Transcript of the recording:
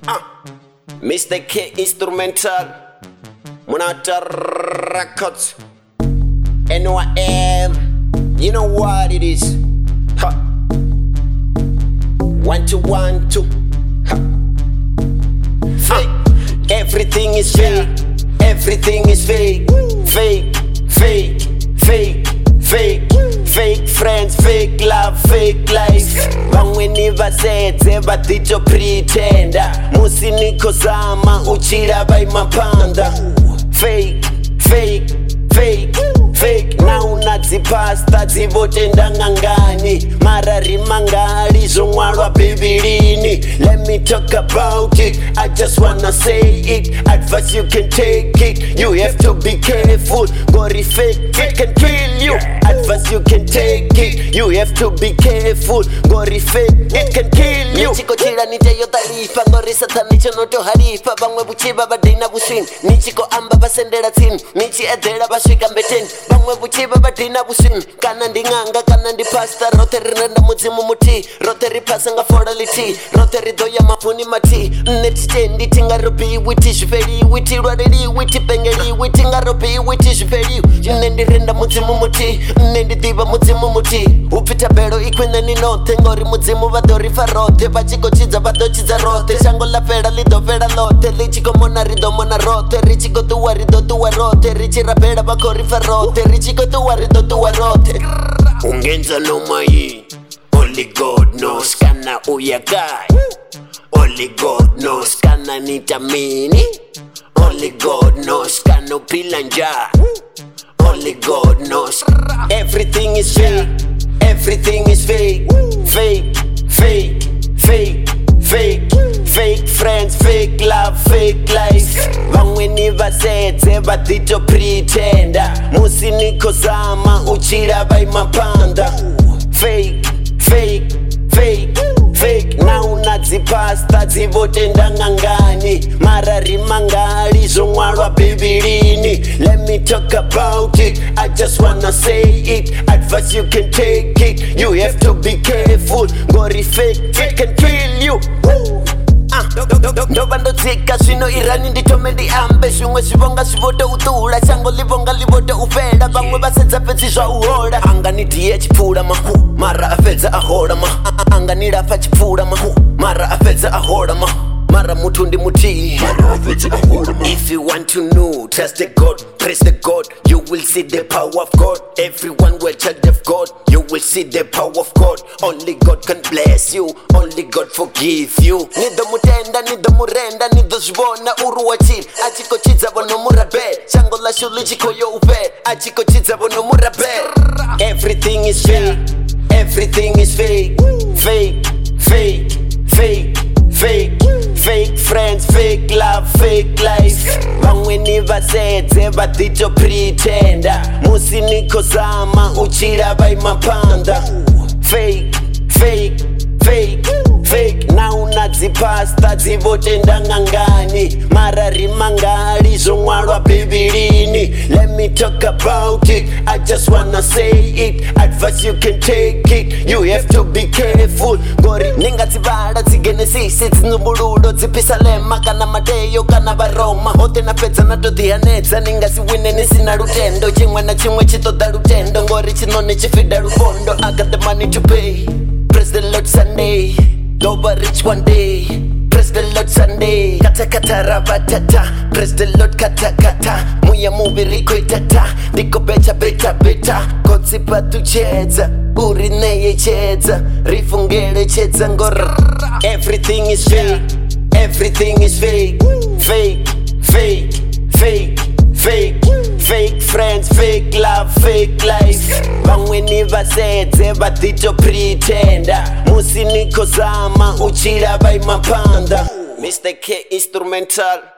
Mr. K Instrumental, Monata Records, NYM, you know what it is. 1 2 1 2. Fake, everything is fake, everything is fake, fake, fake, fake, fake, fake friends, fake love, fake life. Vamweni vasetse vatito pretenda, musi niko zama uchira vaimapanda. Fake, fake, fake, fake. Now unadzipasta dzivotenda ngangani, mara rimangali zvomwarwa bhibhilini. Let me talk about it, I just wanna say it. Advice you can take it, you have to be careful. Gori fake, it can kill you. Advice you can take it, you have to be careful. Gori fake, it can kill you. Nichiko chira niteyo tarifa, ngori satani chonoto harifa. Vamwe vuchiva vadina vuswin, nichiko amba vasendera tsin, nichi edhera vasvika mbeten. Vamwe vuchiva vadina vuswin, kana ndinganga kana ndipasta. Rote rinenda mudzimu muti, rote ripasa nga forality, rote ridoya mafuni mati. Netitendi tingarobi witi zviferi witi rwareri witi pengeri witi ngarobi witi zviferi. Nendirenda mudzimu muti, nendidiva mudzimu muti. Upita bero ikwenda ninote, ngori mudzimu vadorifa rote. Vachikochidza vadochidza rote, shango lafera lidofera lote. Lichikomona ridomona rote, richikotuwa ridotuwa rote. Richirapera vakorifa rote, richikotuwa ridotuwa rote. Ungenza nomai, only God knows kana uyagai. Only God knows kana nitamini. Only God knows kana pilanja. Only God knows. Everything is fake, everything is fake, fake, fake, fake, fake, fake friends, fake love, fake life. Vamweni vasetse vatito pretenda, musi niko zama uchira vaimapanda. Fake, fake, fake, fake. Now unadzipasta dzivotenda ngangani, mara rimangali zvomwarwa bhibhilini. Let me talk about it, I just wanna say it. Advice you can take it, you have to be careful. Gori fake, it can kill you. Ndova ndodzika zvino irani nditome ndiambe. Zvimwe zvivonga zvivote udhura, shango livonga livote ufela. Vamwe vasedza fedzi zvauhola, anganidiye chipfuura mahu, mara afedza ahola ma. Anganirafa chipfuura mahu, mara afedza ahola ma. Mara mutu ndi muti. If you want to know, trust the God, praise the God, you will see the power of God. Everyone will child of God, you will see the power of God. Only God can bless you, only God forgive you. Nido mutenda, nido murenda, nido zvona uruwachil. Achikochidza vono murabel, shango la shuli chikoyo upel. Achikochidza vono murabel. Everything is fake, everything is fake, fake, fake, fake, fake, fake friends, fake love, fake life. Vamweni vasedze vatito pretenda, musi niko zama uchira vaimapanda. Fake, fake, fake, fake. Now unadzipasta dzivotenda ngangani, mara rimangali zvomwarwa bhibhilini. Let me talk about it, I just wanna say it. Advice you can take it, you have to be careful. Gori ningadzivala dzigenesisi, dzinzumbululo dzipisalema, kana mateyo kana varoma. Hote napedza natodhihanedza, ningasiwine nisina lutendo. Chimwe na chimwe chitoda lutendo, ngori chinone chifida lufondo. I got the money to pay, praise the Lord Sunday. Over rich one day, praise the Lord Sunday. Kata kata rabatata, praise the Lord kata kata. Muya muviri koitata, diko beta beta beta. Kotsi patu chedza, uri neye chedza, rifungere chedza ngor. Everything is fake, everything is fake, fake, fake, fake, fake, fake friends, fake love, fake life. Vamweni vasedze vatito pretenda, musi niko zama uchira vaimapanda. Mr. K Instrumental.